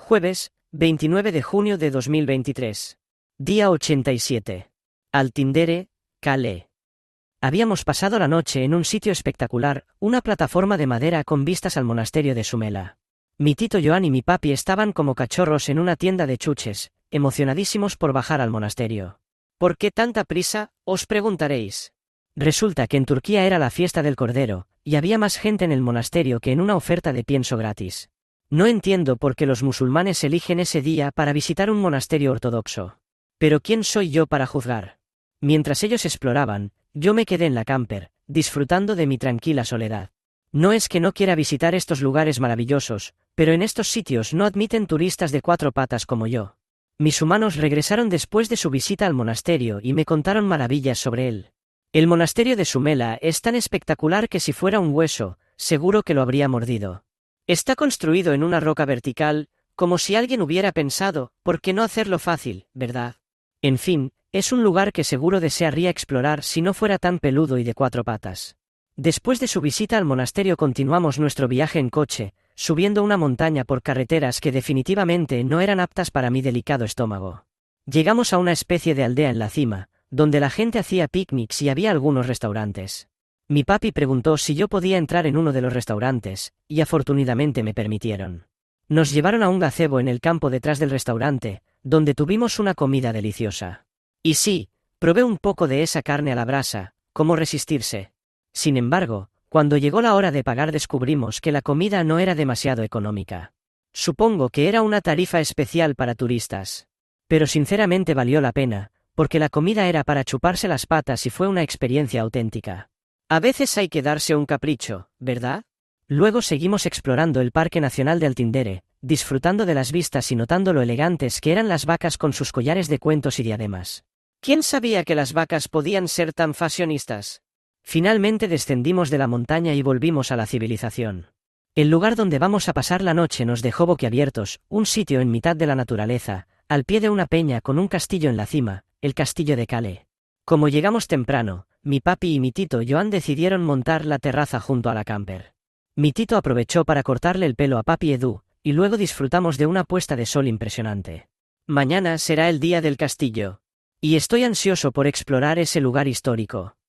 Jueves, 29 de junio de 2023. Día 87. Altindere, Calais. Habíamos pasado la noche en un sitio espectacular, una plataforma de madera con vistas al monasterio de Sumela. Mi tito Joan y mi papi estaban como cachorros en una tienda de chuches, emocionadísimos por bajar al monasterio. ¿Por qué tanta prisa?, os preguntaréis. Resulta que en Turquía era la fiesta del Cordero, y había más gente en el monasterio que en una oferta de pienso gratis. No entiendo por qué los musulmanes eligen ese día para visitar un monasterio ortodoxo. Pero ¿quién soy yo para juzgar? Mientras ellos exploraban, yo me quedé en la camper, disfrutando de mi tranquila soledad. No es que no quiera visitar estos lugares maravillosos, pero en estos sitios no admiten turistas de cuatro patas como yo. Mis humanos regresaron después de su visita al monasterio y me contaron maravillas sobre él. El monasterio de Sumela es tan espectacular que si fuera un hueso, seguro que lo habría mordido. Está construido en una roca vertical, como si alguien hubiera pensado, ¿por qué no hacerlo fácil, verdad? En fin, es un lugar que seguro desearía explorar si no fuera tan peludo y de cuatro patas. Después de su visita al monasterio continuamos nuestro viaje en coche, subiendo una montaña por carreteras que definitivamente no eran aptas para mi delicado estómago. Llegamos a una especie de aldea en la cima, donde la gente hacía picnics y había algunos restaurantes. Mi papi preguntó si yo podía entrar en uno de los restaurantes, y afortunadamente me permitieron. Nos llevaron a un gazebo en el campo detrás del restaurante, donde tuvimos una comida deliciosa. Y sí, probé un poco de esa carne a la brasa, ¿cómo resistirse? Sin embargo, cuando llegó la hora de pagar descubrimos que la comida no era demasiado económica. Supongo que era una tarifa especial para turistas. Pero sinceramente valió la pena, porque la comida era para chuparse las patas y fue una experiencia auténtica. A veces hay que darse un capricho, ¿verdad? Luego seguimos explorando el Parque Nacional de Altindere, disfrutando de las vistas y notando lo elegantes que eran las vacas con sus collares de cuentos y diademas. ¿Quién sabía que las vacas podían ser tan fashionistas? Finalmente descendimos de la montaña y volvimos a la civilización. El lugar donde vamos a pasar la noche nos dejó boquiabiertos, un sitio en mitad de la naturaleza, al pie de una peña con un castillo en la cima, el castillo de Calais. Como llegamos temprano, mi papi y mi tito Joan decidieron montar la terraza junto a la camper. Mi tito aprovechó para cortarle el pelo a papi Edu, y luego disfrutamos de una puesta de sol impresionante. Mañana será el día del castillo. Y estoy ansioso por explorar ese lugar histórico.